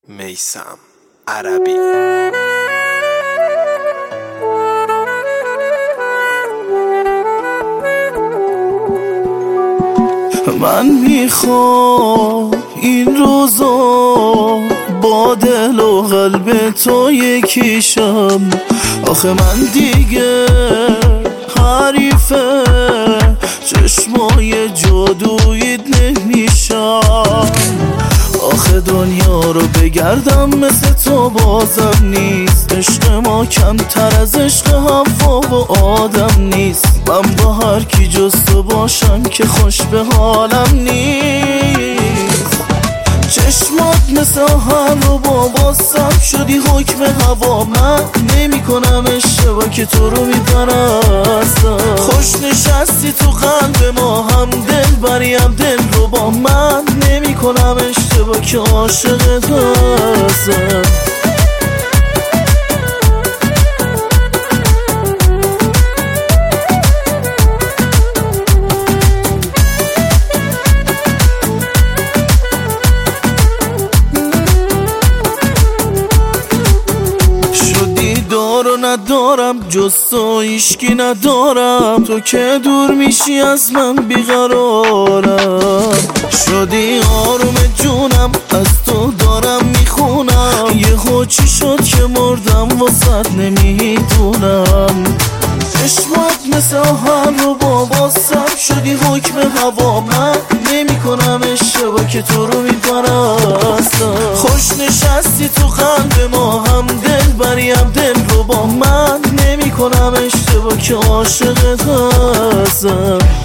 میثم عربی. من میخوام این روزا با دل و قلب تو یکیشم. آخه من دیگه حریف چشمای جادویت نمیشم. آخه دنیا رو بگردم مثل تو بازم نیست. عشق ما کمتر از عشق هوا و آدم نیست. من با هر کی جز تو باشم که خوش به حالم نیست. چشمات مثل هر رو باباستم شدی حکم هوا. من نمی کنم اشتباه که تو رو میپرستم. خوش نشستی تو قلب ما هم دل بریم دل رو با من نمی کنم اشتباه که عاشقت هستم. ندارم جز تو هیچکی ندارم. تو که دور میشی از من بیقرارم. شدی آروم جونم از تو دارم میخونم. یهو چی شد که مردم واسط نمیدونم. چشمات مثل هر رو باباستم شدی حکم هوا. من نمی کنم اشتباه که تو رو میپرستم. خوش نشستی تو قلب ما هم دل بریم دل رو با من نمی کنم اشتباه که عاشقت هستم.